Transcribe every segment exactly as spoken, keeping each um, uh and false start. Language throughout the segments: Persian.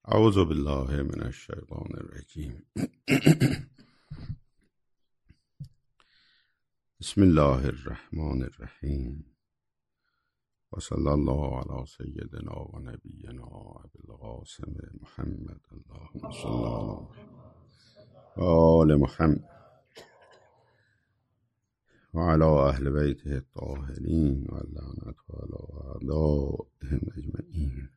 اعوذ بالله من الشیطان الرجیم. بسم الله الرحمن الرحیم و صلی الله علی سیدنا و نبینا ابی القاسم محمد اللهم صل علی آل محمد و علی اهل بیته الطاهرین و اللعنة علی اعدائهم اجمعین.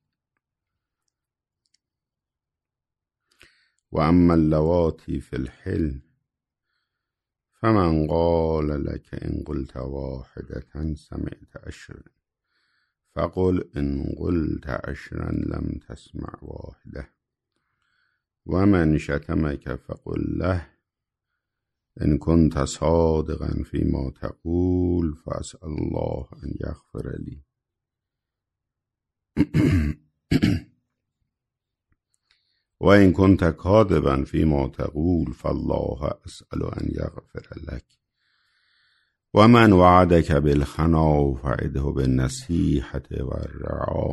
و اما اللواتی فی الحل فمن قال لك ان قلت واحدة سمعت عشرا فقل ان قلت عشرا لم تسمع واحدة ومن شتمك فقل له ان كنت صادقا فيما تقول فاسأل الله ان يغفر لي و این كنت کاذبا فيما تقول فالله اسأل ان یغفر لك و من وعدك بالخنا فعده بالنصیحة و الرعا.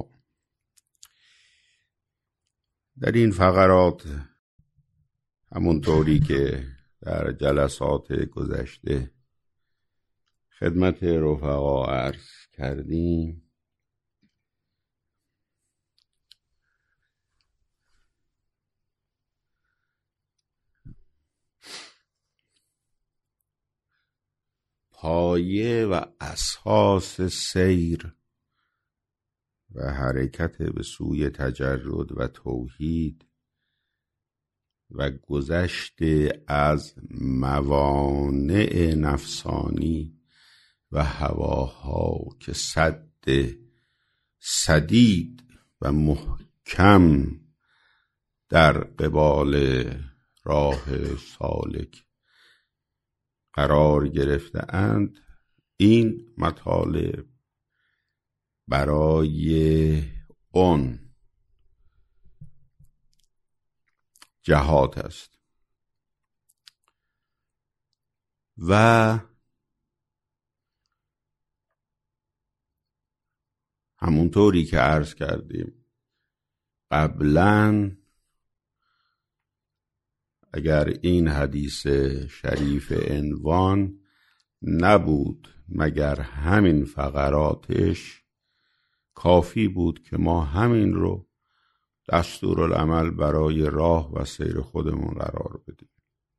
در این فقرات همونطوری که در جلسات گذشته خدمت رفقا عرض کردیم، پایه و اساس سیر و حرکت به سوی تجرد و توحید و گذشت از موانع نفسانی و هواها که سد سدید و محکم در قبال راه سالک قرار گرفته اند، این مطالب برای اون جهات است و همونطوری که عرض کردیم قبلاً، اگر این حدیث شریف عنوان نبود مگر همین فقراتش کافی بود که ما همین رو دستورالعمل برای راه و سیر خودمون قرار بدیم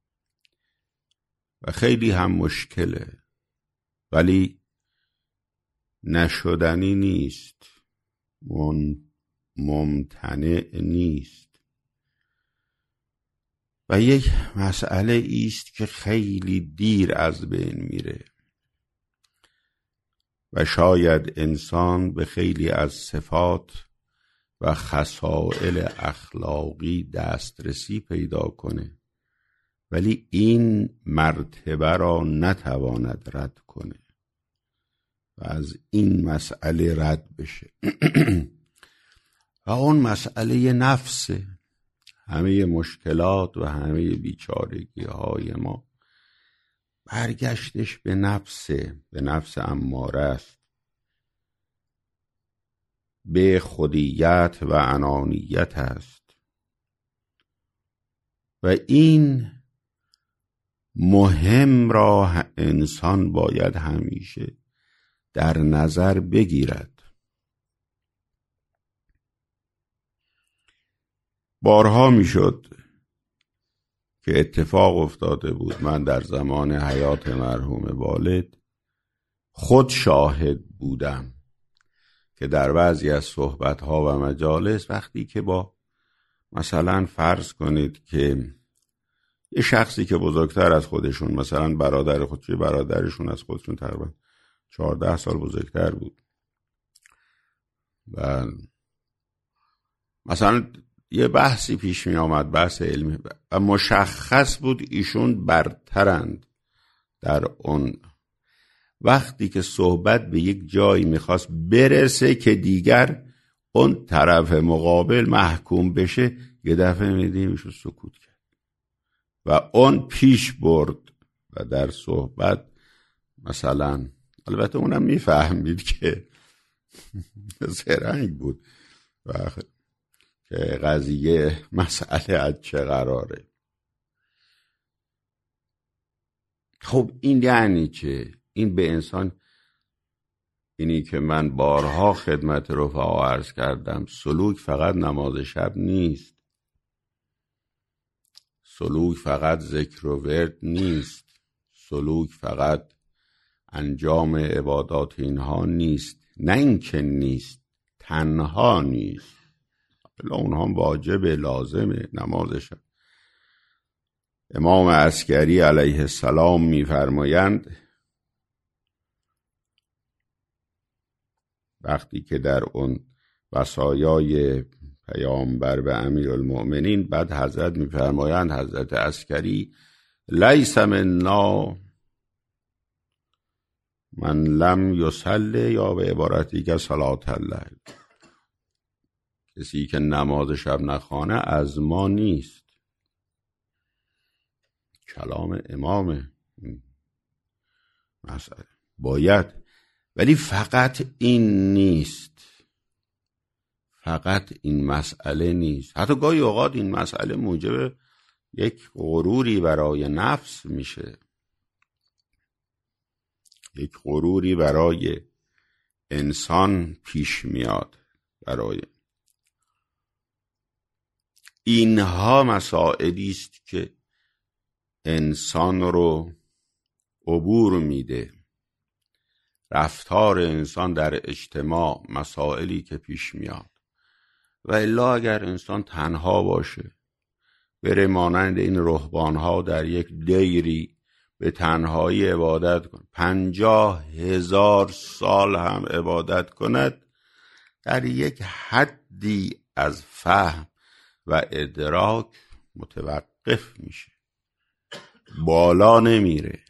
و خیلی هم مشکله، ولی نشدنی نیست، ممتنع نیست و یک مسئله ایست که خیلی دیر از بین میره و شاید انسان به خیلی از صفات و خصائل اخلاقی دسترسی پیدا کنه ولی این مرتبه را نتواند رد کنه و از این مسئله رد بشه و اون مسئله نفسه. همه مشکلات و همه بیچارگی های ما برگشتش به نفسه، به نفس اماره است، به خودیت و انانیت است و این مهم را انسان باید همیشه در نظر بگیرد. بارها میشد که اتفاق افتاده بود، من در زمان حیات مرحوم والد خود شاهد بودم که در بعضی از صحبتها و مجالس وقتی که با مثلا فرض کنید که یه شخصی که بزرگتر از خودشون، مثلا برادر خودشون برادرشون از خودشون تقریبا چهارده سال بزرگتر بود و مثلا یه بحثی پیش می آمد، بحث علمی، و مشخص بود ایشون برترند در اون. وقتی که صحبت به یک جایی میخواست برسه که دیگر اون طرف مقابل محکوم بشه، یه دفعه میدیم ایشون سکوت کرد و اون پیش برد و در صحبت مثلا، البته اونم میفهمید که زرنگ بود و که قضیه مسئله از چه قراره. خب این یعنی چه؟ این به انسان، اینی که من بارها خدمت رفقا عرض کردم، سلوک فقط نماز شب نیست، سلوک فقط ذکر و ورد نیست، سلوک فقط انجام عبادات اینها نیست. نه اینکه نیست، تنها نیست، بلا اونها واجب لازمه. نماز شب امام عسکری علیه السلام می‌فرمایند وقتی که در اون وصایای پیامبر به امیرالمؤمنین، بعد حضرت می‌فرمایند، حضرت عسکری، لیس منا من لم یصلی، یا به عبارتی که صلات اللیل، کسی که نماز شب نخوانه از ما نیست. کلام امام مسئله باید، ولی فقط این نیست، فقط این مسئله نیست. حتی گاهی اوقات این مسئله موجب یک غروری برای نفس میشه، یک غروری برای انسان پیش میاد. برای اینها مسائلی است که انسان رو عبور میده. رفتار انسان در اجتماع، مسائلی که پیش میاد. و الا اگر انسان تنها باشه، بره مانند این رهبانها در یک دیری به تنهایی عبادت کن، پنجاه هزار سال هم عبادت کند، در یک حدی از فهم و ادراک متوقف میشه، بالا نمیره،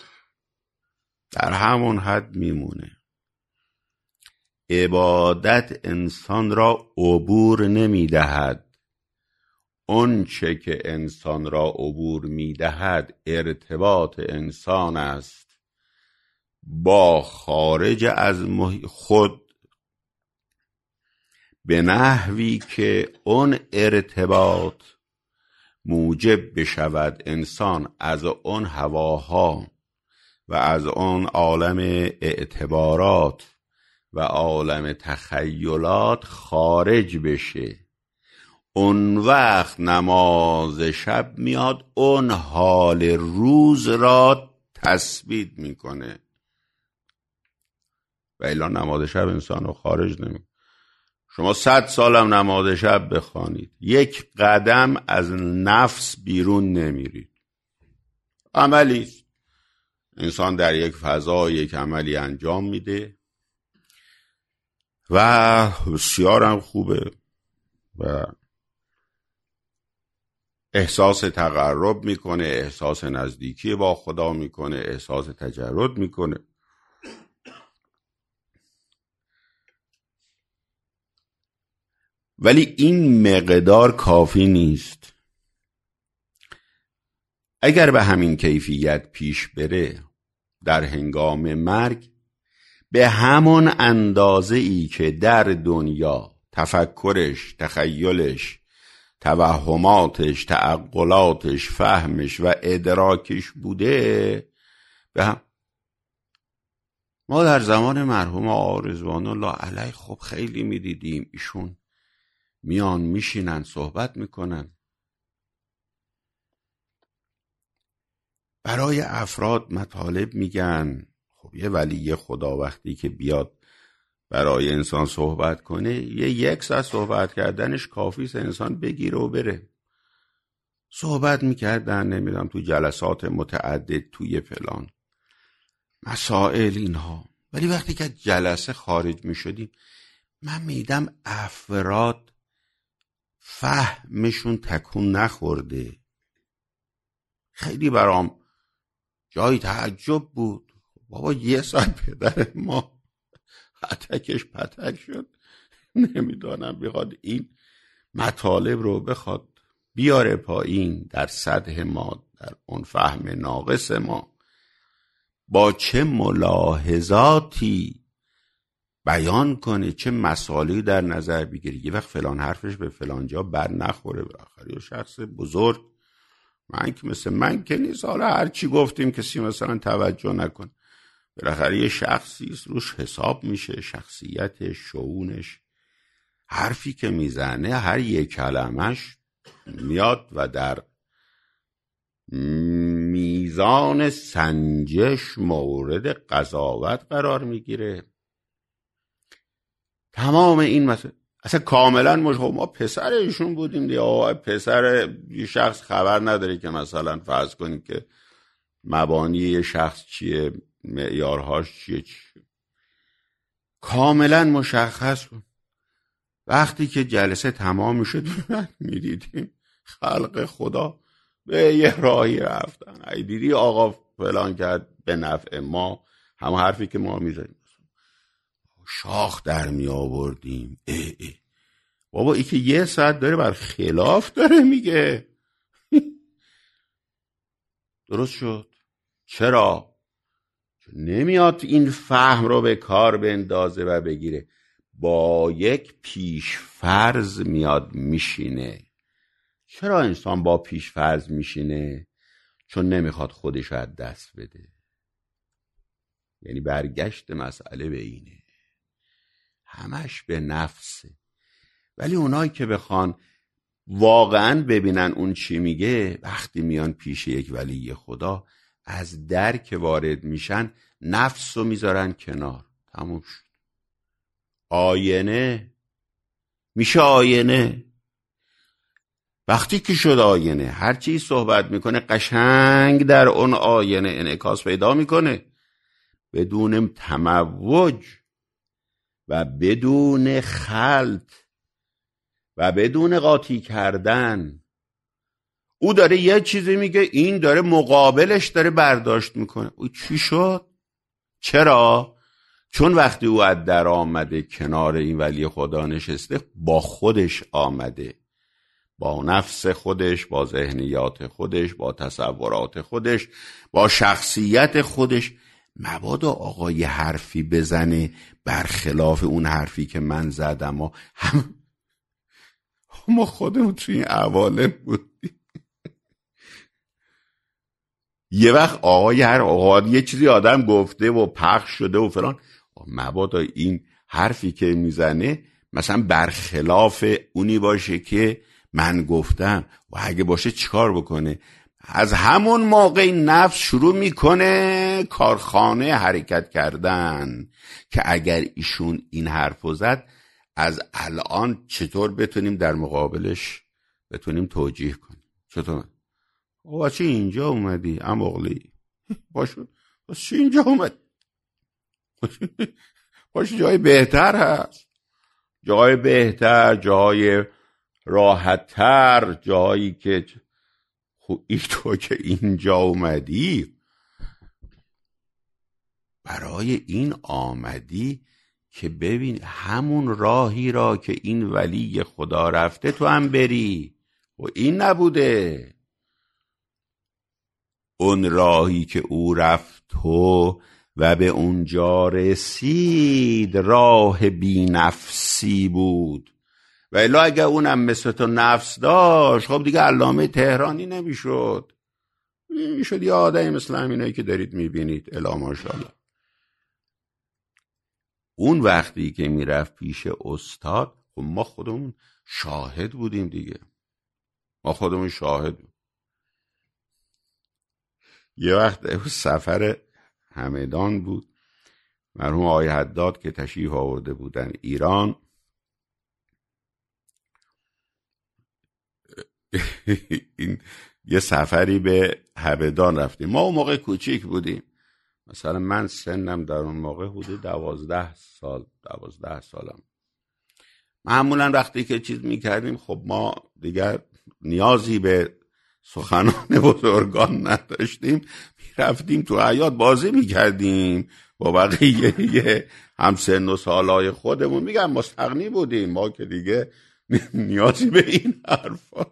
در همون حد میمونه. عبادت انسان را عبور نمیدهد. اون چه که انسان را عبور میدهد ارتباط انسان است با خارج از خود، به نحوی که اون ارتباط موجب بشود انسان از اون هواها و از اون عالم اعتبارات و عالم تخیلات خارج بشه. اون وقت نماز شب میاد اون حال روز را تثبیت میکنه، و الا نماز شب انسان رو خارج نمیکنه. شما صد سالم نماز شب بخوانید، یک قدم از نفس بیرون نمیرید. عملی است، انسان در یک فضا یک عملی انجام میده و بسیار هم خوبه و احساس تقرب میکنه، احساس نزدیکی با خدا میکنه، احساس تجرد میکنه. ولی این مقدار کافی نیست. اگر به همین کیفیت پیش بره در هنگام مرگ، به همون اندازه ای که در دنیا تفکرش، تخیلش، توهماتش، تعقلاتش، فهمش و ادراکش بوده، به هم. ما در زمان مرحوم آقا رضوان الله علیه خب خیلی میدیدیم ایشون میان میشینن صحبت میکنن، برای افراد مطالب میگن. خب یه ولی خدا وقتی که بیاد برای انسان صحبت کنه، یه یک ساعت صحبت کردنش کافی است انسان بگیره و بره. صحبت میکردن، نمیدونم تو جلسات متعدد، توی فلان مسائل اینها. ولی وقتی که جلسه خارج میشدیم، من میدم افراد فهمشون تکون نخورده. خیلی برام جای تعجب بود. بابا یه ساعت پدر ما اتکش پتک شد، نمیدانم بخواد این مطالب رو بخواد بیاره پایین در سطح ما، در اون فهم ناقص ما، با چه ملاحظاتی بیان کنه، چه مسائلی در نظر بگیره. یه وقت فلان حرفش به فلان جا بر نخوره. بالاخره یه شخص بزرگ، من که مثل من که نیست، حالا هر چی گفتیم کسی مثلا توجه نکن، بالاخره یه شخصی روش حساب میشه، شخصیت، شؤونش، حرفی که میزنه هر یک کلمش میاد و در میزان سنجش مورد قضاوت قرار میگیره. تمام این مسئله اصلا کاملا مش ما پسر ایشون بودیم دیگه. آقا پسر یه شخص خبر نداره که مثلا فرض کنید که مبانی یه شخص چیه، معیارهاش چیه, چیه. کاملا مشخص بود. وقتی که جلسه تمام شد میدیدیم خلق خدا به یه راهی رفتن. ای دیدی آقا فلان کرد به نفع ما، هم حرفی که ما میزنیم شاخ در می آوردیم. اه اه. بابا ای که یه ساعت داره بر خلاف داره میگه. درست شد. چرا؟ چون نمیاد این فهم رو به کار بندازه و بگیره، با یک پیش فرض میاد میشینه. چرا انسان با پیش فرض میشینه؟ چون نمیخواد خودش از دست بده. یعنی برگشت مسئله به اینه، همش به نفسه. ولی اونایی که بخوان واقعا ببینن اون چی میگه، وقتی میان پیش یک ولی خدا از در که وارد میشن نفس رو میذارن کنار، تموم شد. آینه میشه آینه. وقتی که شد آینه، هر چی صحبت میکنه قشنگ در اون آینه انعکاس پیدا میکنه، بدون تموج و بدون خلط و بدون قاطی کردن. او داره یه چیزی میگه، این داره مقابلش داره برداشت میکنه. او چی شد؟ چرا؟ چون وقتی او از در آمده کنار این ولی خدا نشسته، با خودش آمده، با نفس خودش، با ذهنیات خودش، با تصورات خودش، با شخصیت خودش. مبادا آقا یه حرفی بزنه برخلاف اون حرفی که من زدم و هم ما خودمون توی این عوالم بودیم. یه وقت آقا یه هر آقا یه چیزی آدم گفته و پخش شده و فلان، مبادا این حرفی که میزنه مثلا برخلاف اونی باشه که من گفتم. و اگه باشه چیکار بکنه؟ از همون موقع نفس شروع میکنه کارخانه حرکت کردن که اگر ایشون این حرفو زد، از الان چطور بتونیم در مقابلش بتونیم توجیه کنیم. چطور؟ آقا چی اینجا اومدی؟ اماغلی باشو چی اینجا اومد؟ باشه جای بهتر هست، جای بهتر، جای راحت‌تر، جایی که خب ای تو که اینجا اومدی برای این آمدی که ببین همون راهی را که این ولی خدا رفته تو هم بری. و این نبوده. اون راهی که او رفت تو و به اونجا رسید راه بی نفسی بود. و الا اگه اونم مثل تو نفس داشت، خب دیگه علامه تهرانی نمیشد، میشد یه آدمی مثل همینایی که دارید میبینید. الا ماشاءالله. اون وقتی که میرفت پیش استاد، خب ما خودمون شاهد بودیم دیگه، ما خودمون شاهد بودیم. یه وقت سفر همدان بود، مرحوم آقای حداد که تشریف آورده بودن ایران، این یه سفری به همدان رفتیم. ما اون موقع کوچیک بودیم، مثلا من سنم در اون موقع حدود دوازده سال دوازده سالم. معمولا وقتی که چیز میکردیم، خب ما دیگر نیازی به سخنان بزرگان نداشتیم، میرفتیم تو حیاط بازی میکردیم با بقیه هم سن و سالای خودمون. میگم مستغنی بودیم ما که دیگه نیازی به این حرفا.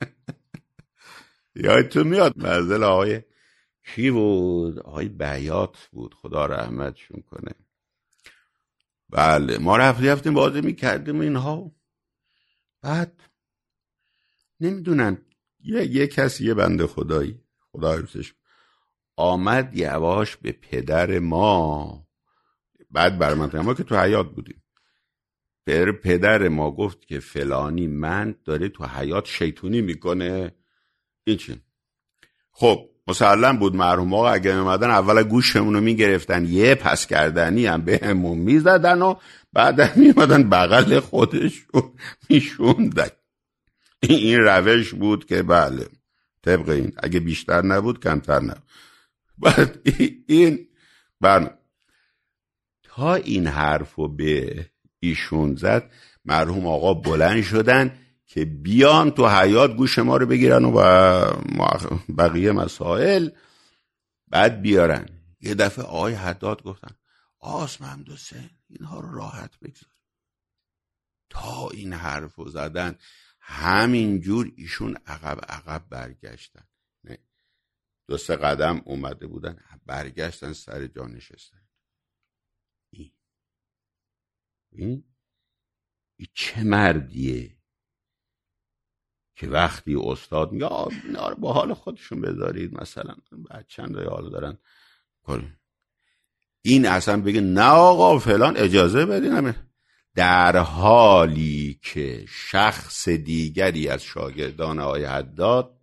یادتون میاد منزل آقای کی بود؟ آقای بیات بود، خدا رحمتشون کنه. بله ما رفتیم رفتیم بازی میکردیم اینها. بعد نمیدونم یه, یه کسی یه بنده خدایی خدا حفظش آمد یواش به پدر ما، بعد برمانده ما که تو حیات بودیم، پدر, پدر ما گفت که فلانی من داره تو حیات شیطونی میکنه. این چی؟ خب مسلم بود مرحوم آقا اگه میمدن اول گوشمونو میگرفتن یه پس کردنی هم به همون میزدن و بعد میمدن بغل خودشو میشوندن. این روش بود که بله طبق این اگه بیشتر نبود کمتر نبود. بعد این بر تا این حرفو به ایشون زد مرحوم آقا بلند شدن که بیان تو حیات گوش ما رو بگیرن و بقیه مسائل بعد بیارن. یه دفعه آقای حداد گفتن آس محمد حسین اینها رو راحت بگذار. تا این حرفو زدن همینجور ایشون عقب عقب برگشتن، نه دو سه قدم اومده بودن برگشتن سر جا نشستن. این این این چه مردیه که وقتی استاد میگه اینا رو با حال خودشون بذارید، مثلا بچه‌ند حال دارن، این اصلا بگه نه آقا فلان اجازه بدین، در حالی که شخص دیگری از شاگردان آقای حداد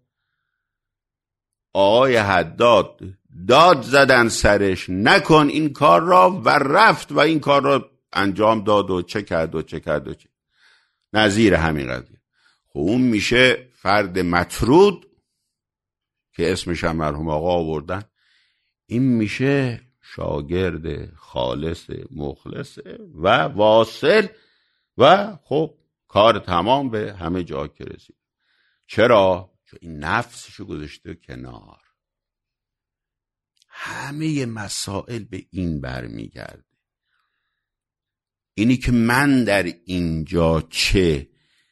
آقای حداد داد زدن سرش نکن این کار را و رفت و این کار را انجام داد و چه کرد و چه کرد و چه نظیر همین قضیه. خب اون میشه فرد مطرود که اسمش هم مرحوم آقا آوردن، این میشه شاگرد خالص مخلص و واصل و خب کار تمام به همه جا که رسید. چرا؟ چون این نفسشو گذاشته کنار. همه مسائل به این برمیگرده، اینی که من در اینجا چه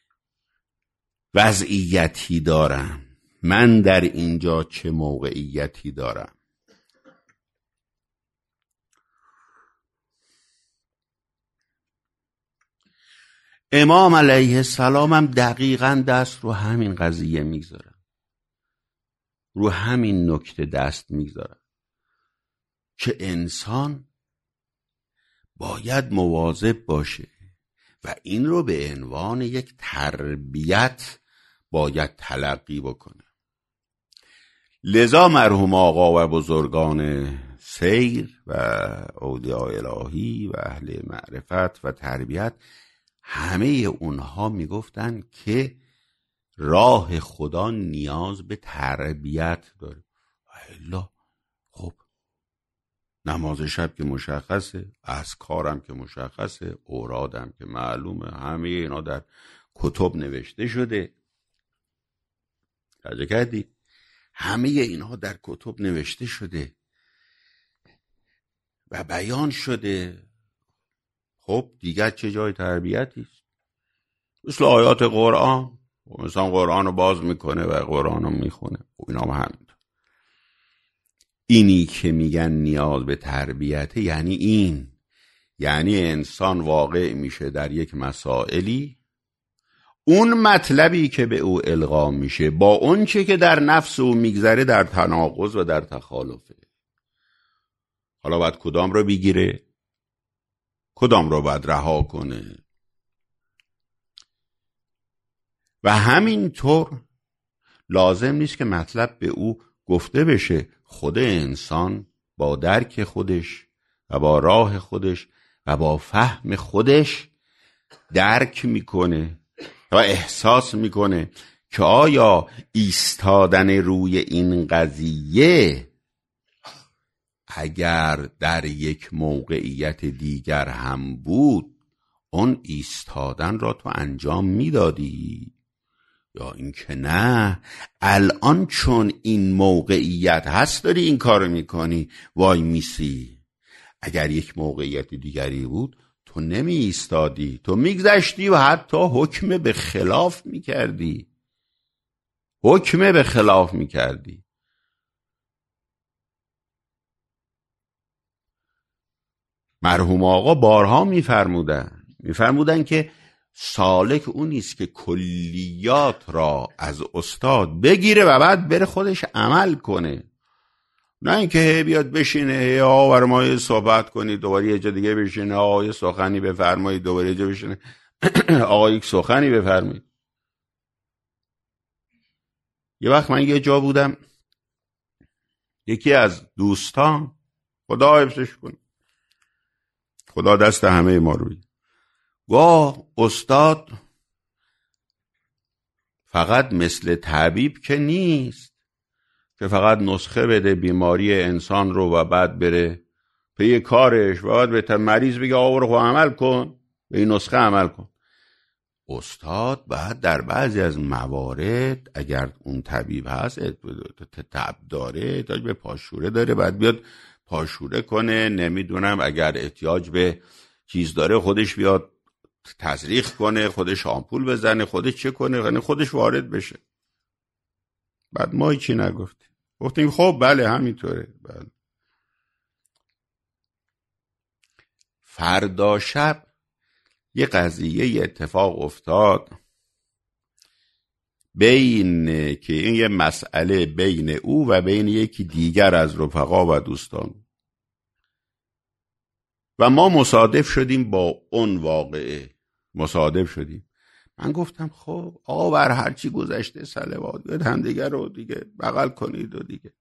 وضعیتی دارم، من در اینجا چه موقعیتی دارم. امام علیه السلام هم دقیقاً دست رو همین قضیه میگذارن، رو همین نکته دست میگذارن که انسان باید مواظب باشه و این رو به عنوان یک تربیت باید تلقی بکنه. لذا مرحوم آقا و بزرگان سیر و اولیاء الهی و اهل معرفت و تربیت همه اونها میگفتن که راه خدا نیاز به تربیت داره. الا خب نماز شب که مشخصه، اذکارم که مشخصه، اورادم که معلومه، همه اینا در کتب نوشته شده. توجه کردی؟ همه اینها در کتب نوشته شده و بیان شده. خب دیگر چه جای تربیتی است؟ مثل آیات قرآن، مثلا قرآن رو باز میکنه و قرآن رو میخونه، اینا هم همین. اینی که میگن نیاز به تربیت یعنی این، یعنی انسان واقع میشه در یک مسائلی، اون مطلبی که به او القا میشه با اون چه که در نفس او میگذره در تناقض و در تخالفه. حالا باید کدام رو بگیره، کدام رو باید رها کنه. و همینطور لازم نیست که مطلب به او گفته بشه، خود انسان با درک خودش و با راه خودش و با فهم خودش درک میکنه و احساس میکنه که آیا ایستادن روی این قضیه اگر در یک موقعیت دیگر هم بود اون ایستادن را تو انجام میدادی، یا اینکه نه الان چون این موقعیت هست داری این کارو میکنی وای میسی. اگر یک موقعیت دیگری بود تو نمی ایستادی، تو میگذشتی و حتی حکم به خلاف میکردی، حکم به خلاف میکردی. مرحوم آقا بارها میفرمودن میفرمودن که سالک اون نیست که کلیات را از استاد بگیره و بعد بره خودش عمل کنه، نه اینکه بیاد بشینه آقا برای صحبت کنید دوباره یه جا دیگه بشینه آقا یه سخنی بفرمایید دوباره یه جا بشینه آقا یک سخنی بفرمایید. یه وقت من یه جا بودم، یکی از دوستان، خدا حفظش کنه، خدا دست همه ما روی، گاه استاد فقط مثل طبیب که نیست که فقط نسخه بده بیماری انسان رو و بعد بره پی کارش و بعد به مریض بگه آقا برو عمل کن، به این نسخه عمل کن. استاد بعد در بعضی از موارد اگر اون طبیب هست تب داره تا به پاشوره داره بعد بیاد پاشوره کنه، نمیدونم اگر احتیاج به چیز داره خودش بیاد تزریق کنه، خودش آمپول بزنه، خودش چه کنه، یعنی خودش وارد بشه. بعد ما هیچی نگفتیم، گفتیم خب بله همینطوره. بله. فردا شب یه قضیه اتفاق افتاد بین که این یه مسئله بین او و بین یکی دیگر از رفقا و دوستان و ما مصادف شدیم با اون واقعه، مصادف شدیم. من گفتم خب آقا بر هرچی گذشته صلوات بیاد هم دیگر رو دیگه بغل کنید و دیگه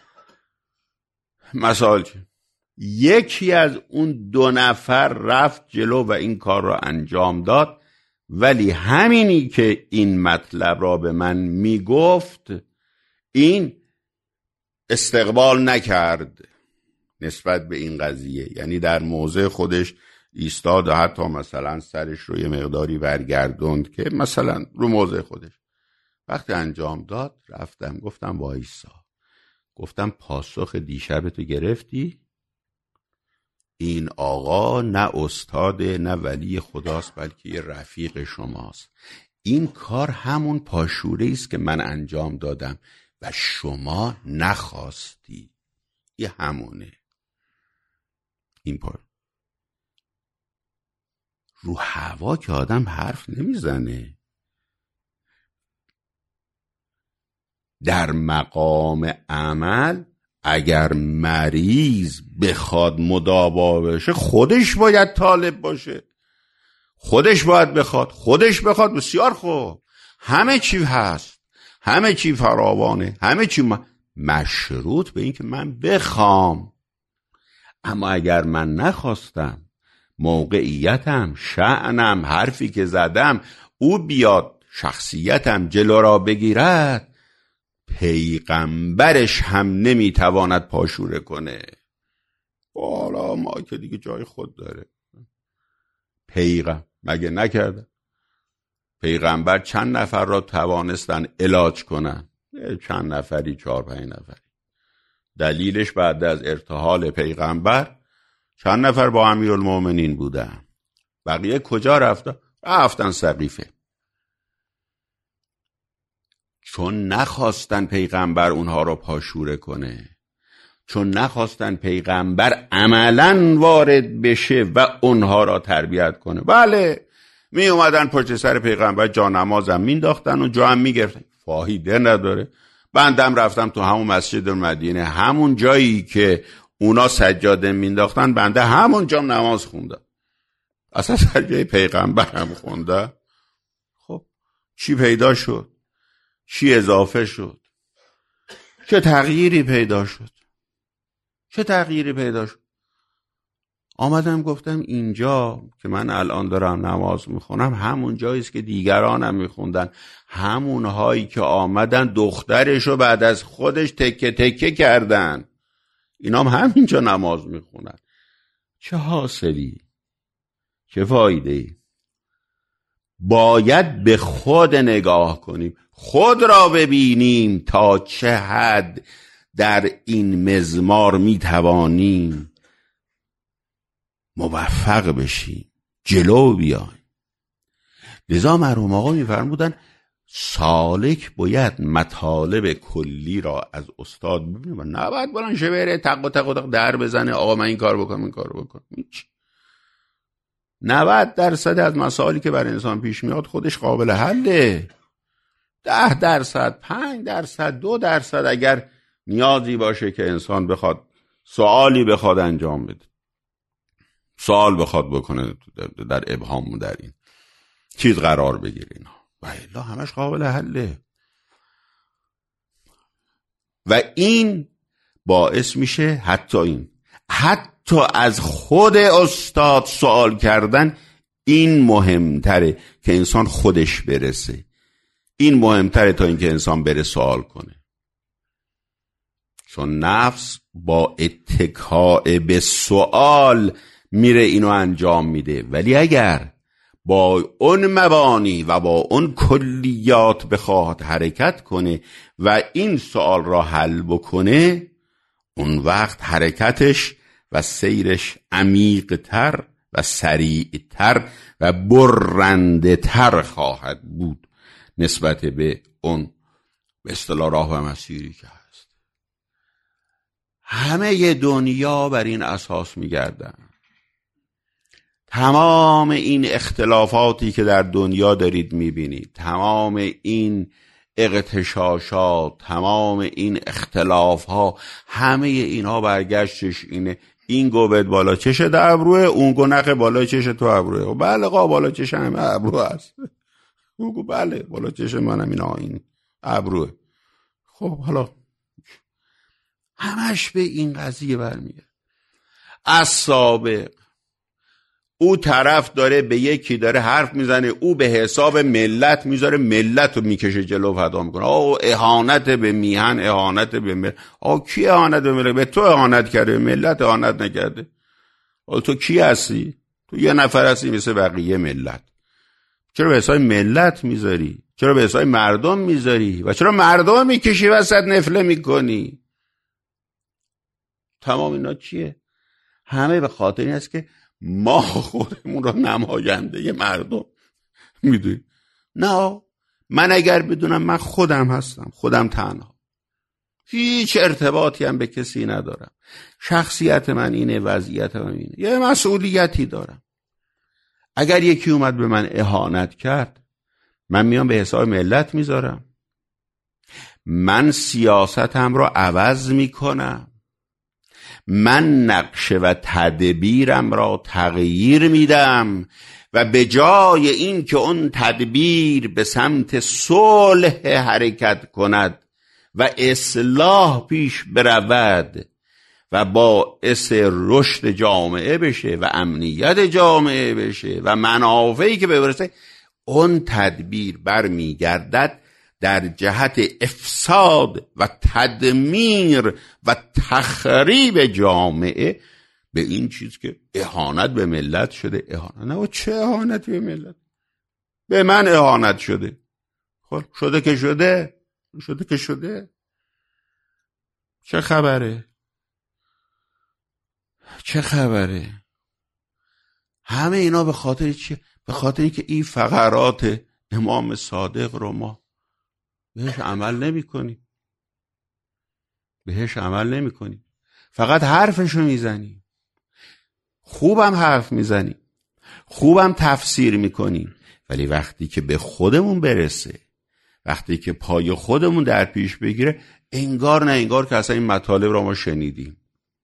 مسائل چه. یکی از اون دو نفر رفت جلو و این کار را انجام داد، ولی همینی که این مطلب را به من میگفت این استقبال نکرد نسبت به این قضیه، یعنی در موضع خودش ایستاد و حتی مثلا سرش رو یه مقداری برگردوند که مثلا رو موضع خودش. وقتی انجام داد رفتم گفتم وایسا، گفتم پاسخ دیشبتو گرفتی؟ این آقا نه استاده نه ولی خداست بلکه یه رفیق شماست. این کار همون پاشوره است که من انجام دادم و شما نخواستی. یه همونه این پار. رو هوا که آدم حرف نمیزنه. در مقام عمل اگر مریض بخواد مداوا بشه خودش باید طالب باشه، خودش باید بخواد، خودش بخواد. بسیار خوب، همه چی هست، همه چی فراوانه، همه چی م... مشروط به این که من بخوام. اما اگر من نخواستم، موقعیتم، شأنم، حرفی که زدم او بیاد شخصیتم جلو را بگیرد، پیغمبرش هم نمیتواند پاشوره کنه. حالا ما که دیگه جای خود داره. پیغمبر مگه نکرده؟ پیغمبر چند نفر را توانستن علاج کنن؟ چند نفری، چهار پنج نفری. دلیلش بعد از ارتحال پیغمبر چند نفر با امیرالمومنین بودن، بقیه کجا رفتن؟ رفتن سقیفه. چون نخواستن پیغمبر اونها رو پاشوره کنه، چون نخواستن پیغمبر عملاً وارد بشه و اونها را تربیت کنه. بله می اومدن پشت سر پیغمبر جانمازم مینداختن و جا هم میگرفتن، فایده نداره. بندم رفتم تو همون مسجد مدینه، همون جایی که اونا سجاده مینداختن بنده همون جا نماز خوندم، اصلا سر جای پیغمبر هم خونده. خب چی پیدا شد؟ چی اضافه شد؟ چه تغییری پیدا شد؟ چه تغییری پیدا شد؟ آمدم گفتم اینجا که من الان دارم نماز میخونم همون جاییست که دیگرانم میخوندن، همون هایی که آمدن دخترشو بعد از خودش تکه تکه کردن، اینا هم همینجا نماز میخونن. چه حاصلی؟ چه فایده‌ای؟ باید به خود نگاه کنیم، خود را ببینیم تا چه حد در این مزمار میتوانیم موفق بشیم، جلو بیایم. لذا مرحوم آقا میفرمودن سالک باید مطالب کلی را از استاد ببینه و نباید بلند شه بره تق و تق و تق در بزنه آقا من این کار بکنم این کار بکنم. نود درصد از مسائلی که بر انسان پیش میاد خودش قابل حله. ده درصد، پنج درصد، دو درصد اگر نیازی باشه که انسان بخواد سوالی بخواد انجام بده، سوال بخواد بکنه، در ابهام در این چیز قرار بگیره، اینا و الا همش قابل حله. و این باعث میشه حتی این حتی از خود استاد سوال کردن این مهمتره که انسان خودش برسه. این مهمتره تا اینکه انسان بره سوال کنه. چون نفس با اتکاء به سوال میره اینو انجام میده. ولی اگر با اون مبانی و با اون کلیات بخواد حرکت کنه و این سوال را حل بکنه، اون وقت حرکتش و سیرش عمیق تر و سریع تر و برنده تر خواهد بود نسبت به اون به اصطلاح راه و مسیری که هست. همه دنیا بر این اساس میگردن. تمام این اختلافاتی که در دنیا دارید میبینید، تمام این اغتشاشات، تمام این اختلاف ها، همه اینها برگشتش اینه این گوبت بالا چش تو ابروه، اون گنق بالا چش تو ابروه. بله قا بالا چش همه ابرو هست. اون بله بالا چش منم اینا این ابروه. خب حالا همش به این قضیه برمیگه. از سابق او طرف داره به یکی داره حرف میزنه، او به حساب ملت میذاره، ملت رو میکشه جلو فدا میکنه. آه اهانت به میهن، اهانت به ملت. آه کی اهانت به ملت؟ به تو اهانت کرده، ملت اهانت نکرده. آه تو کی هستی؟ تو یه نفر هستی مثل بقیه ملت. چرا به حساب ملت میذاری؟ چرا به حساب مردم میذاری؟ و چرا مردم میکشی وسط نفله میکنی؟ تمام اینا چیه؟ همه به خاطر این است که ما خودمون رو نماینده مردم میدونیم. نه، من اگر بدونم من خودم هستم، خودم تنها، هیچ ارتباطی هم به کسی ندارم، شخصیت من اینه، وضعیت من اینه، یه مسئولیتی دارم. اگر یکی اومد به من اهانت کرد، من میام به حساب ملت میذارم، من سیاستم رو عوض میکنم، من نقشه و تدبیرم را تغییر میدم و به جای این که اون تدبیر به سمت صلح حرکت کند و اصلاح پیش برود و باعث رشد جامعه بشه و امنیت جامعه بشه و منافعی که برسه، اون تدبیر برمیگردد در جهت افساد و تدمیر و تخریب جامعه به این چیز که اهانت به ملت شده. اهانت نه، و چه اهانتی به ملت؟ به من اهانت شده. خب شده که شده، شده که شده. چه خبره؟ چه خبره؟ همه اینا به خاطر چیه؟ به خاطر اینکه این فقرات امام صادق رو ما بهش عمل نمی کنیم. بهش عمل نمی کنیم. فقط حرفشو میزنیم. خوبم حرف میزنیم، خوبم تفسیر میکنیم، ولی وقتی که به خودمون برسه، وقتی که پای خودمون در پیش بگیره، انگار نه انگار که اصلا این مطالب رو ما شنیدیم.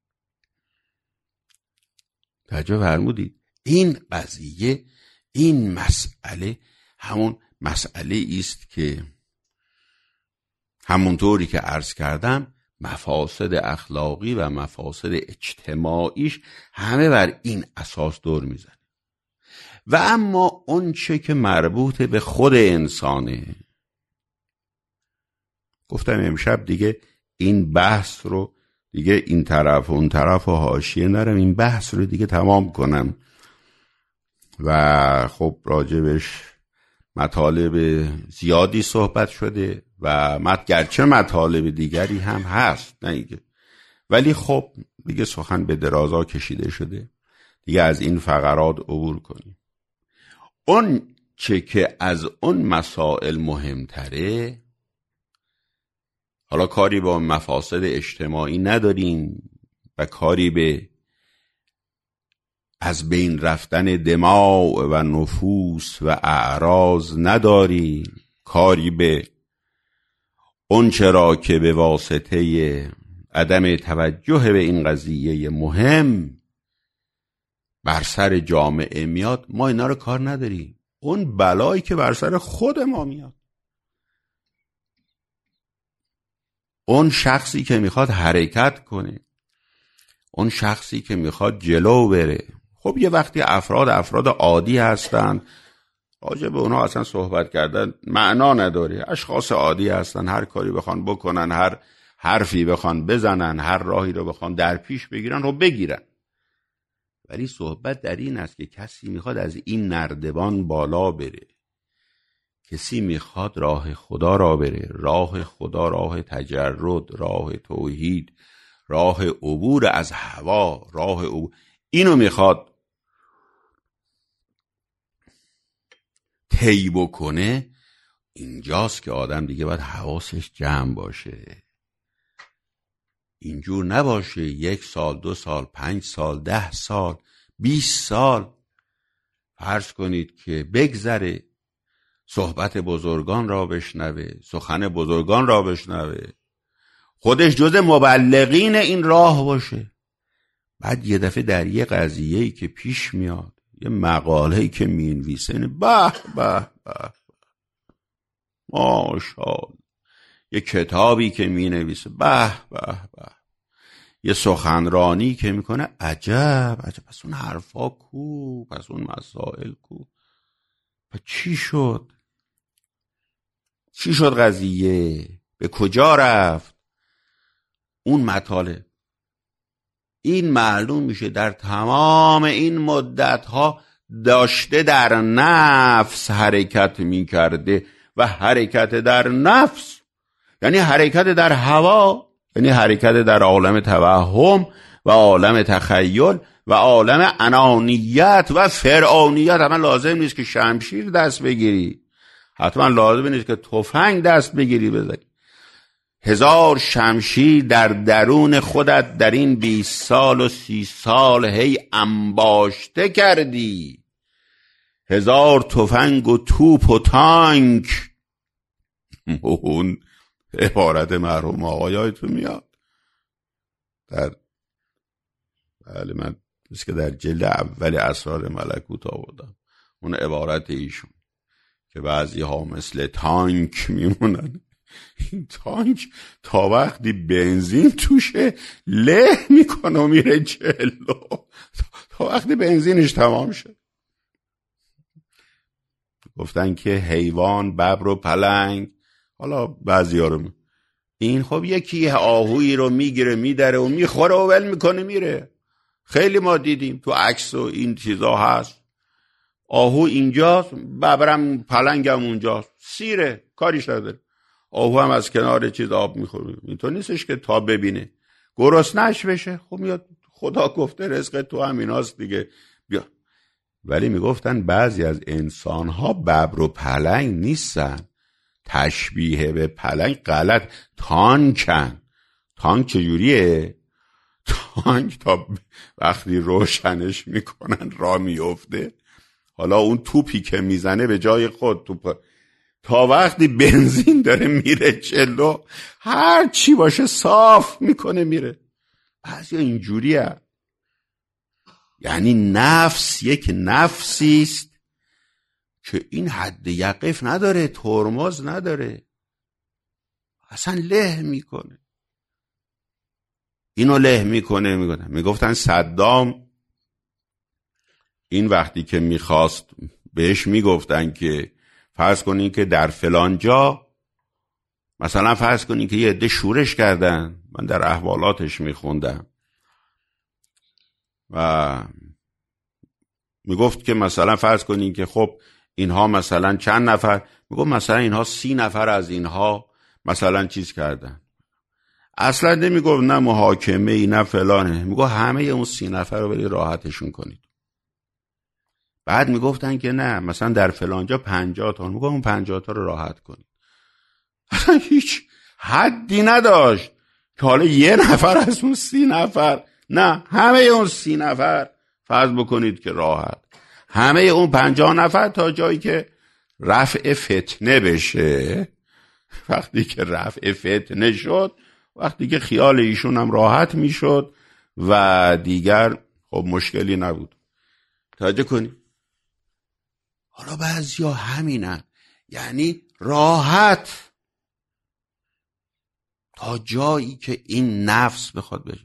توجه فرمودید؟ این قضیه، این مسئله همون مسئله است که همونطوری که عرض کردم مفاسد اخلاقی و مفاسد اجتماعیش همه بر این اساس دور میزنه. و اما اون چه که مربوط به خود انسانه، گفتم امشب دیگه این بحث رو دیگه این طرف و اون طرف و حاشیه نرم، این بحث رو دیگه تمام کنم. و خب راجبش مطالب زیادی صحبت شده و مت گرچه مطالب دیگری هم هست، نه دیگه، ولی خب دیگه سخن به درازا کشیده شده، دیگه از این فقرات عبور کنیم. اون چه که از اون مسائل مهمتره، حالا کاری با مفاسد اجتماعی نداریم و کاری به از بین رفتن دماء و نفوس و اعراض نداریم، کاری به اون چرا که به واسطه عدم توجه به این قضیه مهم بر سر جامعه میاد ما اینا رو کار نداریم. اون بلایی که بر سر خود ما میاد، اون شخصی که میخواد حرکت کنه، اون شخصی که میخواد جلو بره، خب یه وقتی افراد افراد عادی هستن، راجع به اونا اصلا صحبت کردن معنا نداره، اشخاص عادی هستن، هر کاری بخوان بکنن، هر حرفی بخوان بزنن، هر راهی رو بخوان در پیش بگیرن رو بگیرن. ولی صحبت در این است که کسی میخواد از این نردبان بالا بره، کسی میخواد راه خدا را بره، راه خدا راه تجرد، راه توحید، راه عبور از هوا، راه عبور، اینو میخواد طی بکنه. اینجاست که آدم دیگه باید حواسش جمع باشه، اینجور نباشه یک سال، دو سال، پنج سال، ده سال، بیست سال فرض کنید که بگذره صحبت بزرگان را بشنوه، سخن بزرگان را بشنوه، خودش جز مبلغین این راه باشه، بعد یه دفعه در یه قضیه‌ای که پیش میاد، یه مقاله‌ای که می‌نویسه، به به به ماشاءالله، یه کتابی که می‌نویسه، به به به، یه سخنرانی که میکنه، عجب عجب، پس اون حرفا کو، پس اون مسائل کو، پس چی شد؟ چی شد قضیه؟ به کجا رفت؟ اون مطالب این معلوم میشه در تمام این مدت ها داشته در نفس حرکت میکرده، و حرکت در نفس یعنی حرکت در هوا، یعنی حرکت در عالم توهم و عالم تخیل و عالم انانیت و فرعونیت. حتما لازم نیست که شمشیر دست بگیری، حتما لازم نیست که تفنگ دست بگیری بزنی. هزار شمشیر در درون خودت در این بیست سال و سی سال هی انباشته کردی، هزار تفنگ و توپ و تانک. اون عبارت مرحوم آقا یادتون میاد در بله من مثل که در جلد اول اسرار ملکوت آوردم اون عبارت ایشون که بعضی ها مثل تانک میمونن. این تانک تا وقتی بنزین توشه له میکنه و میره جلو، تا وقتی بنزینش تمام شد. گفتن که حیوان، ببر و پلنگ، حالا بعضی ها رو این خب یکی آهویی رو میگیره میدره و میخوره و ول میکنه میره. خیلی ما دیدیم تو عکس و این چیزا هست، آهو اینجاست، ببرم پلنگم اونجاست، سیره کاریش نداره. آهو هم از کنار چیز آب میخوره، اینطور نیستش که تا ببینه گرسنه‌اش بشه، خب میاد خدا گفته رزق تو همیناست دیگه بیا. ولی میگفتن بعضی از انسان ها ببر و پلنگ نیستن، تشبیه به پلنگ غلط، تانکن. تانک چجوریه؟ تانک تا وقتی روشنش میکنن را میفته، حالا اون توپی که میزنه به جای خود توپ، تا وقتی بنزین داره میره جلو هر چی باشه صاف میکنه میره. بعضی اینجوریه، یعنی نفس یک نفسی است که این حد یقف نداره، ترمز نداره، اصلا له میکنه، اینو له میکنه. میگفتن میگفتن صدام این وقتی که میخواست بهش میگفتن که فرض کنین که در فلان جا مثلا فرض کنین که یه عده شورش کردن، من در احوالاتش میخوندم و میگفت که مثلا فرض کنین که خب اینها مثلا چند نفر، میگفت مثلا اینها سی نفر از اینها مثلا چیز کردن، اصلا نمیگفت نه محاکمه ای نه فلانه، میگفت همه اون سی نفر رو بری راحتشون کنید. بعد میگفتن که نه مثلا در فلانجا پنجاه تا، میگفت اون پنجاه تا رو راحت کنید. اصلا هیچ حدی نداشت که حالا یه نفر از اون سی نفر، نه همه اون سی نفر فرض بکنید که راحت همه اون پنجاه نفر تا جایی که رفع فتنه بشه، وقتی که رفع فتنه شد، وقتی که خیال ایشون هم راحت میشد و دیگر خب مشکلی نبود. توجه کنید. حالا بعضیا همینن، یعنی راحت تا جایی که این نفس بخواد بشه.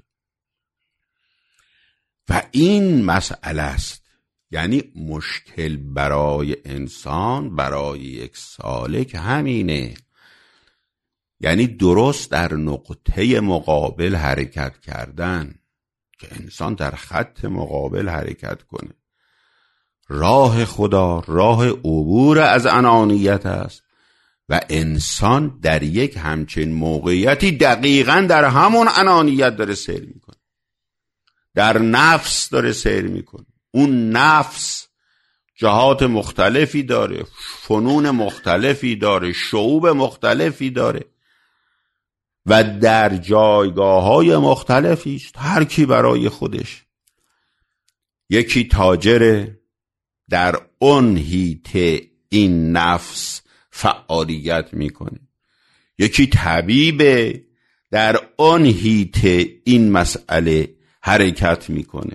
و این مسئله است، یعنی مشکل برای انسان، برای یک سالک همینه، یعنی درست در نقطه مقابل حرکت کردن، که انسان در خط مقابل حرکت کنه. راه خدا راه عبور از انانیت است و انسان در یک همچین موقعیتی دقیقاً در همون انانیت داره سیر میکنه، در نفس داره سیر میکنه. اون نفس جهات مختلفی داره، فنون مختلفی داره، شعوب مختلفی داره و در جایگاه‌های مختلفی است، هر کی برای خودش. یکی تاجره، در اون هیته این نفس فعالیت میکنه. یکی طبیبه، در اون هیته این مسئله حرکت میکنه.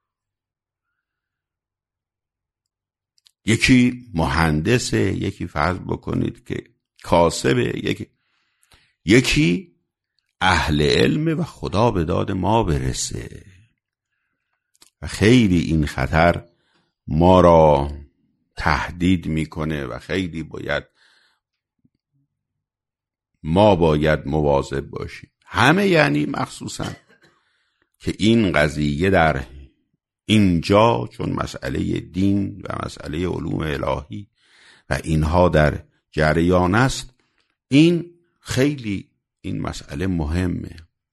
یکی مهندسه، یکی فرض بکنید که کاسبه، یکی یکی اهل علمه و خدا به داد ما برسه. و خیلی این خطر ما را تهدید میکنه و خیلی باید ما باید مواظب باشیم. همه، یعنی مخصوصا که این قضیه در اینجا چون مسئله دین و مسئله علوم الهی و اینها در جریان است، این خیلی این مسئله مهمه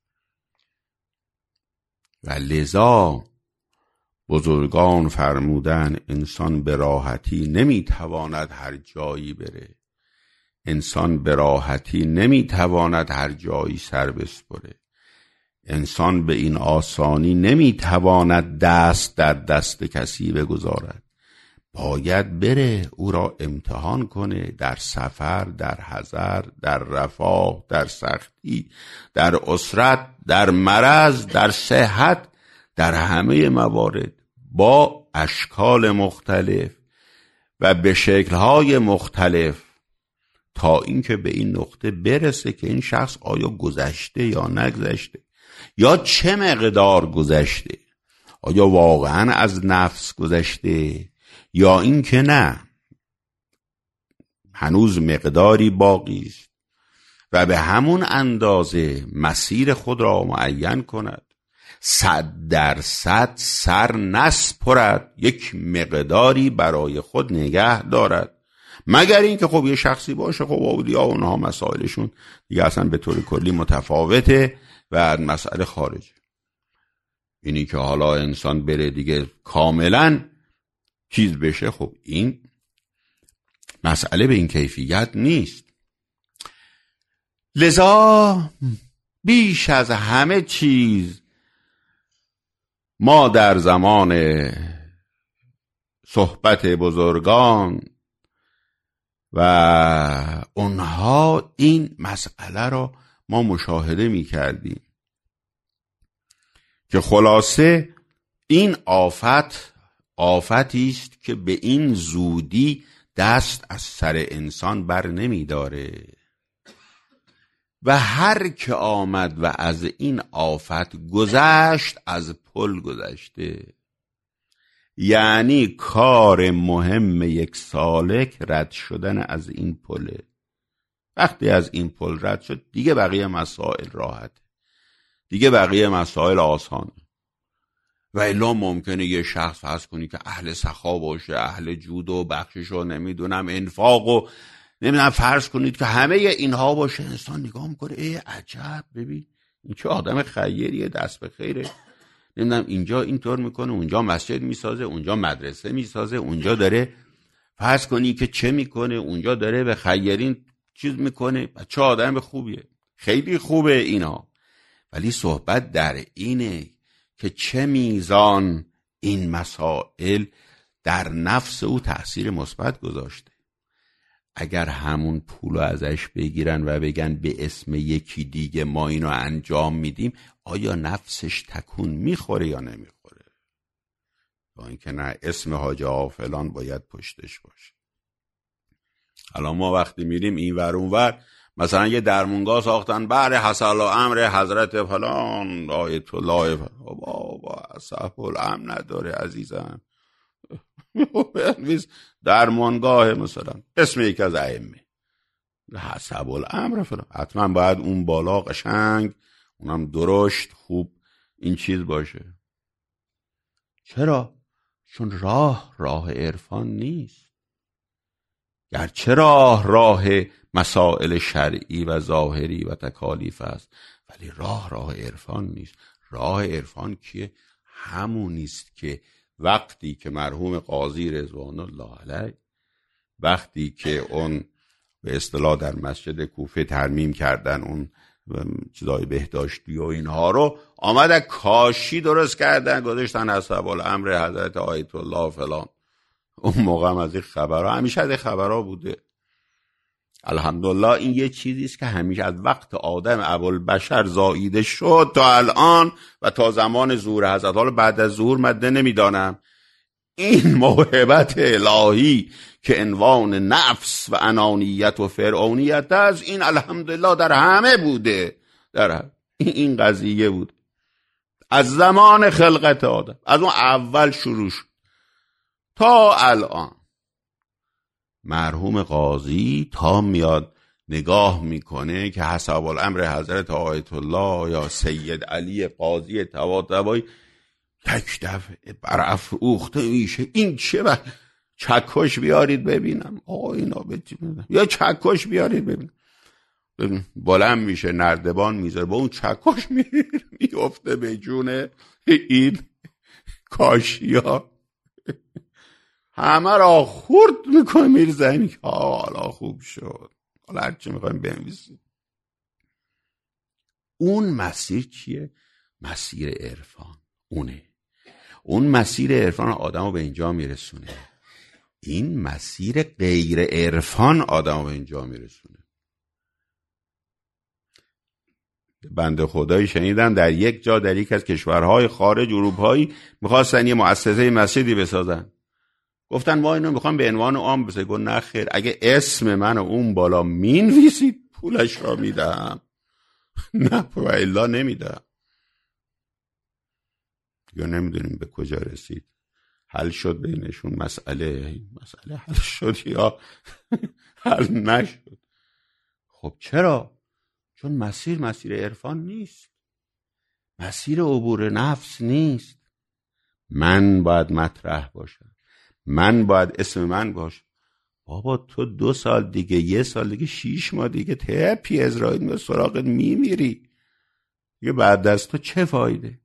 و لذا بزرگان فرمودن انسان به راحتی نمیتواند هر جایی بره، انسان به راحتی نمیتواند هر جایی سر بسپره، انسان به این آسانی نمیتواند دست در دست کسی بگذارد، باید بره او را امتحان کنه در سفر، در حضر، در رفاه، در سختی، در اسرت، در مرض، در صحت، در همه موارد با اشکال مختلف و به شکل‌های مختلف، تا اینکه به این نقطه برسه که این شخص آیا گذشته یا نگذشته، یا چه مقدار گذشته، آیا واقعا از نفس گذشته یا این که نه هنوز مقداری باقی است و به همون اندازه مسیر خود را معین کند، صد درصد سر نسپرد، یک مقداری برای خود نگه دارد، مگر این که خب یه شخصی باشه، خب اولیا اونها مسائلشون دیگه اصلا به طور کلی متفاوته و مسئله خارج. اینی که حالا انسان بره دیگه کاملا چیز بشه، خب این مسئله به این کیفیت نیست. لذا بیش از همه چیز ما در زمان صحبت بزرگان و اونها این مسئله را ما مشاهده می کردیم که خلاصه این آفت آفتی است که به این زودی دست از سر انسان بر نمی داره و هر که آمد و از این آفت گذشت از پل گذشته. یعنی کار مهم یک سالک رد شدن از این پله. وقتی از این پل رد شد دیگه بقیه مسائل راحت، دیگه بقیه مسائل آسانه. و الا ممکنه یه شخص فرض کنی که اهل سخا باشه، اهل جود و بخشش و نمیدونم انفاق و نمیدونم، فرض کنید که همه اینها باشه، انسان نگاه میکنه ای عجب، ببین این چه آدم خیریه، دست به خیره، نمیدونم اینجا اینطور میکنه، اونجا مسجد میسازه، اونجا مدرسه میسازه، اونجا داره فرض کنی که چه میکنه، اونجا داره به خیرین چیز میکنه، چه آدم خوبیه، خیلی خوبه اینا. ولی صحبت در اینه که چه میزان این مسائل در نفس او تأثیر مثبت گذاشته. اگر همون پولو ازش بگیرن و بگن به اسم یکی دیگه ما اینو انجام میدیم، آیا نفسش تکون میخوره یا نمیخوره؟ با اینکه نه، اسم حاج آقا فلان باید پشتش باشه. الان ما وقتی میریم این ور اون ور، مثلا یه درمونگاه ساختن بله حسن الامر حضرت فلان آیت الله فلان، بابا صاحب الامر نداره عزیزم. درمانگاه مثلا اسم یکی از ائمه حسب الامر فلان، حتما باید اون بالا قشنگ، اونم درشت خوب این چیز باشه. چرا؟ چون راه راه عرفان نیست. گرچه راه راه مسائل شرعی و ظاهری و تکالیف است، ولی راه راه عرفان نیست. راه عرفان کیه؟ همونیست که وقتی که مرحوم قاضی رضوان الله علیه، وقتی که اون به اصطلاح در مسجد کوفه ترمیم کردن اون چیزای بهداشتی و اینها رو، آمدن کاشی درست کردن گذاشتن حسب الامر حضرت آیت الله فلان. اون موقع هم از این خبرها، همیشه از این خبرها بوده. الحمدلله این یه چیزیست که همیشه از وقت آدم ابوالبشر زاییده شد تا الان و تا زمان ظهور حضرت، حالا بعد از ظهور مده نمیدانم، این موهبت الهی که عنوان نفس و انانیت و فرعونیت است، این الحمدلله در همه بوده. در این قضیه بود از زمان خلقت آدم، از اون اول شروع شد تا الان. مرحوم قاضی تا میاد نگاه میکنه که حسب الامر حضرت آیت الله یا سید علی قاضی طباطبایی یک دفعه برافروخته میشه. این چه و چکش بیارید ببینم. آقا اینا ببینم یا چکش بیارید ببینم. ببین بلند میشه، نردبان میذاره، با اون چکش میفته به جون این کاشیا، همه را خورد میکنه، میرزنی که حالا خوب شد، حالا هرچی میخوایم بنویسیم. اون مسیر چیه؟ مسیر عرفان. اونه اون مسیر عرفان آدمو به اینجا میرسونه. این مسیر غیر عرفان آدمو به اینجا میرسونه. بنده خدایی شنیدم در یک جا در یک از کشورهای خارج اروپایی میخواستن یه مؤسسه مسجدی بسازن. گفتن ما اینو میخوام به عنوان عام بسازیم. گفت نه خیر، اگه اسم منو اون بالا مینویسید پولش را میدم، نه و الا نمیدم. یا نمیدونیم به کجا رسید. حل شد بینشون مسئله مسئله حل شد یا حل نشد. خب چرا؟ چون مسیر مسیر عرفان نیست، مسیر عبور نفس نیست. من باید مطرح باشم، من باید اسم من باشه. بابا تو دو سال دیگه، یه سال دیگه، شیش ماه دیگه تپی اسرائیل می سراغت میمیری دیگه. بعد از تو چه فایده؟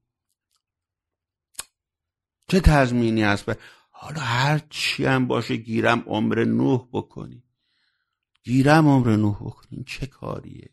چه تضمینی هست؟ حالا هر چی هم باشه گیرم عمر نوح بکنی، گیرم عمر نوح بکنی، چه کاریه؟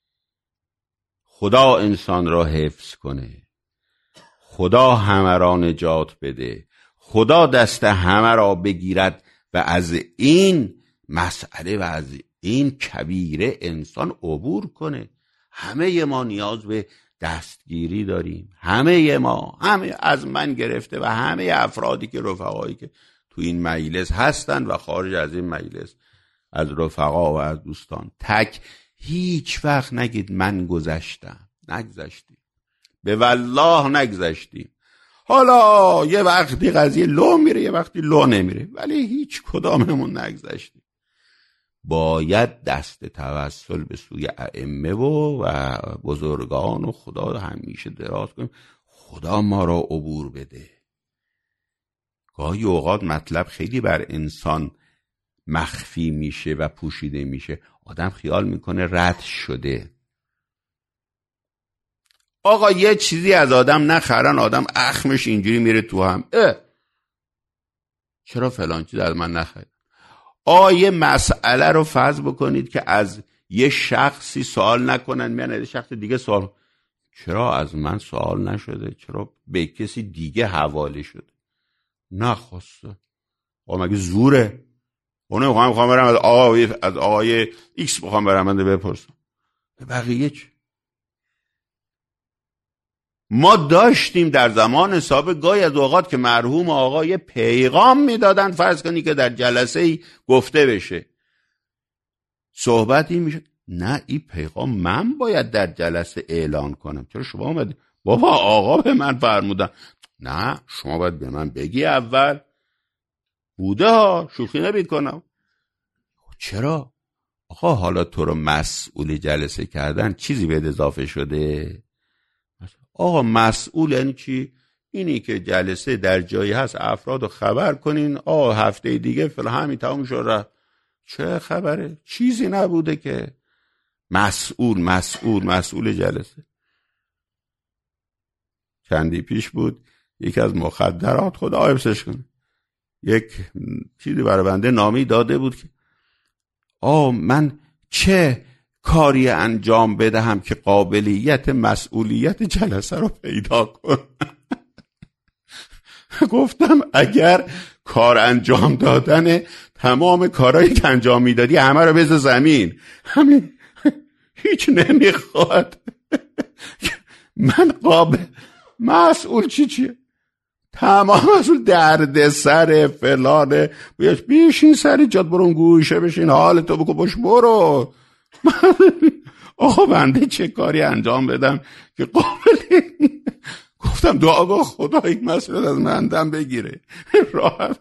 خدا انسان را حفظ کنه، خدا همه را نجات بده، خدا دست همه را بگیرد و از این مسئله و از این کبیره انسان عبور کنه. همه ما نیاز به دستگیری داریم، همه ما، همه از من گرفته و همه افرادی که رفقایی که تو این مجلس هستن و خارج از این مجلس، از رفقا و از دوستان، تک هیچ وقت نگید من گذشتم. نگذشتیم، به والله نگذشتیم. حالا یه وقتی قضیه لو میره، یه وقتی لو نمیره، ولی هیچ کداممون نگذشتیم. باید دست توسل به سوی ائمه و, و بزرگان و خدا همیشه دراز کنیم، خدا ما را عبور بده. گاهی اوقات مطلب خیلی بر انسان مخفی میشه و پوشیده میشه، آدم خیال میکنه رد شده. آقا یه چیزی از آدم نخرن، آدم اخمش اینجوری میره تو هم، اه چرا فلان چیز از من نخرد؟ آیه مسئله رو فرض بکنید که از یه شخصی سوال نکنن، میان از شخص دیگه سوال، چرا از من سوال نشده؟ چرا به کسی دیگه حواله شده؟ نخواسته. آقا مگه زوره؟ اونه میخوام میخوام برم از آقای از آقای ایکس میخوام برم من بپرسم به بقیه چی؟ ما داشتیم در زمان سابق گاهی از اوقات که مرحوم آقای پیغام میدادن، فرض کنی که در جلسه ای گفته بشه صحبتی میشه، نه این پیغام من باید در جلسه اعلان کنم. چرا شما اومدی؟ بابا آقا به من فرمودن. نه شما باید به من بگی اول. بوده ها، شوخی نمی کنم. چرا؟ آقا حالا تو رو مسئول جلسه کردن چیزی به اضافه شده؟ آقا مسئول یعنی چی؟ اینی که جلسه در جایی هست افراد رو خبر کنین آقا هفته دیگه فلان همین تموم شد. چه خبره؟ چیزی نبوده که. مسئول مسئول مسئول جلسه. چندی پیش بود یکی از مخدرات، خدا حفظش کنه، یک چیزی برای بنده نامی داده بود که آه من چه کاری انجام بدهم که قابلیت مسئولیت جلسه رو پیدا کنم. گفتم اگر کار انجام دادن تمام کارهایی که انجام میدادی همه رو بذار زمین، همین هیچ نمیخواد. من قابل مسئول چی چیه؟ تمام مسئول درد سر فلانه. بیاش بیشین سری جاد برون گوشه بشین حالتو بکن باش برو. آقا بنده چه کاری انجام بدم که قابل؟ گفتم دعا کن خدا این مسئولیت از مندم بگیره. راحت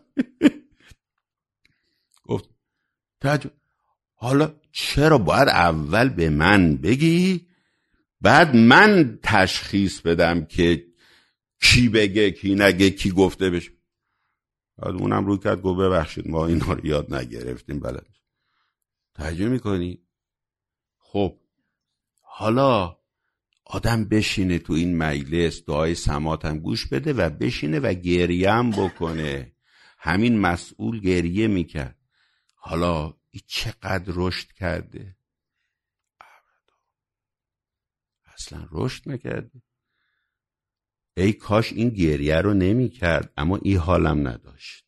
گفت تاج حالا چرا باید اول به من بگی بعد من تشخیص بدم که کی بگه کی نگه کی گفته بشه؟ بعد اونم رو کرد گفت ببخشید ما اینا رو یاد نگرفتیم. بلد ترجمه میکنی؟ خب حالا آدم بشینه تو این مجلس دعای سماعت هم گوش بده و بشینه و گریه هم بکنه. همین مسئول گریه میکرد. حالا این چقدر رشد کرده؟ اصلا رشد نکرده. ای کاش این گریه رو نمی کرد اما این حالم نداشت.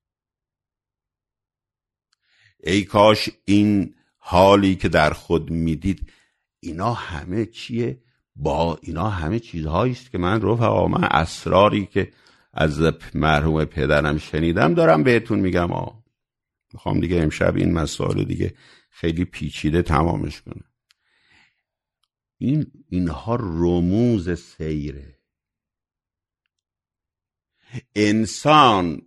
ای کاش این حالی که در خود میدید اینا همه چیه؟ با اینا همه چیزهایی است که من رفقا من اسراری که از مرحوم پدرم شنیدم دارم بهتون میگم. آه میخوام دیگه امشب این مسائل دیگه خیلی پیچیده تمامش کنم. این اینها رموز سیره. انسان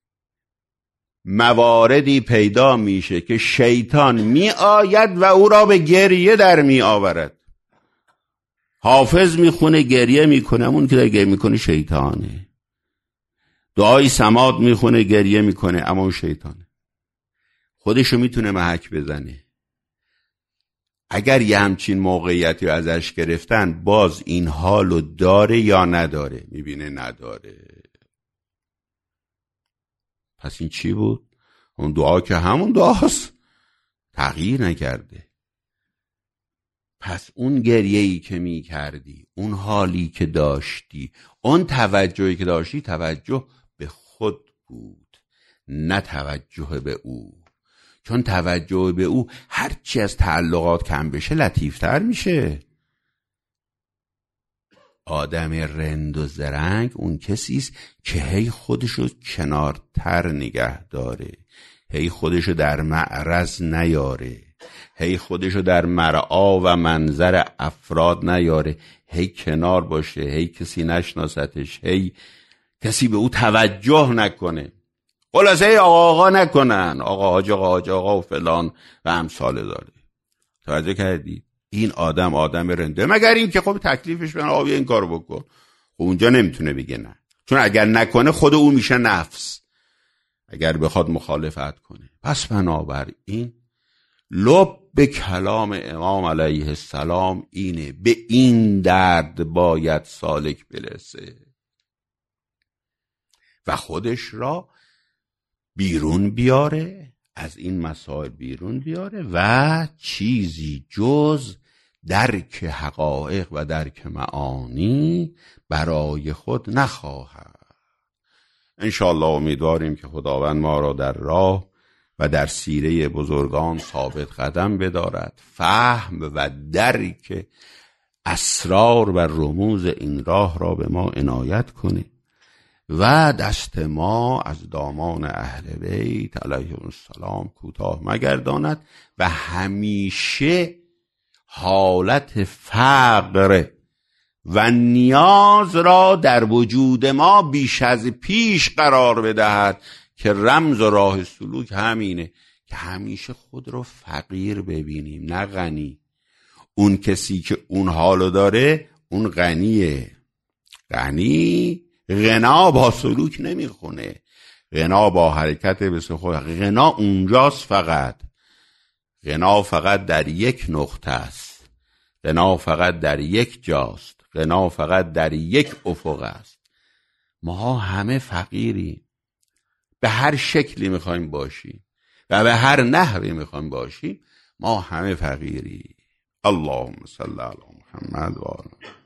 مواردی پیدا میشه که شیطان می آید و او را به گریه در می آورد. حافظ میخونه گریه میکنه، اون که در گریه میکنه شیطانه. دعای سماعت میخونه گریه میکنه اما اون شیطانه. خودشو میتونه محک بزنه. اگر یه همچین موقعیتی رو ازش گرفتن باز این حالو داره یا نداره؟ میبینه نداره. پس این چی بود؟ اون دعا که همون دعاست، تغییر نکرده. پس اون گریه‌ای که می کردی، اون حالی که داشتی، اون توجهی که داشتی توجه به خود بود نه توجه به او. چون توجه به او هرچی از تعلقات کم بشه لطیفتر میشه. آدم رند و زرنگ اون کسیست که هی خودشو کنارتر نگه داره، هی خودشو در معرض نیاره، هی خودشو در مرعا و منظر افراد نیاره، هی کنار باشه، هی کسی نشناستش، هی کسی به او توجه نکنه. خلاصه هی آقا آقا نکنن، آقا حاج آقا حاج آقا و فلان و امثال داره. توجه کردی؟ این آدم آدم رنده، مگر این که خب تکلیفش بنا آبی این کارو بکن. خب اونجا نمیتونه بگه نه، چون اگر نکنه خود او میشه نفس اگر بخواد مخالفت کنه. پس بنابراین لب به کلام امام علیه السلام اینه، به این درد باید سالک برسه و خودش را بیرون بیاره، از این مسائل بیرون بیاره و چیزی جز درک حقایق و درک معانی برای خود نخواهد. انشاءالله امیدواریم که خداوند ما را در راه و در سیره بزرگان ثابت قدم بدارد، فهم و درک اسرار و رموز این راه را به ما عنایت کنه و دست ما از دامان اهل بیت علیهم السلام کوتاه مگرداند و همیشه حالت فقر و نیاز را در وجود ما بیش از پیش قرار بدهد که رمز و راه سلوک همینه که همیشه خود رو فقیر ببینیم نه غنی. اون کسی که اون حالو داره اون غنیه. غنی غنا با سلوک نمیخونه، غنا با حرکت به سخن. غنا اونجاست، فقط غنا فقط در یک نقطه است، غنا فقط در یک جاست، غنا فقط در یک افق است. ما همه فقیریم، به هر شکلی میخوایم باشیم و به هر نحوی میخوایم باشیم، ما همه فقیریم. اللهم صل علی محمد و آله